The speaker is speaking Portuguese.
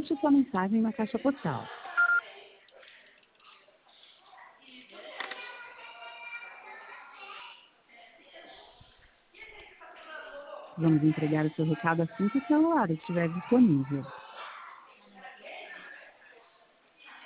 deixe sua mensagem na caixa postal. Vamos entregar o seu recado assim que o celular estiver disponível.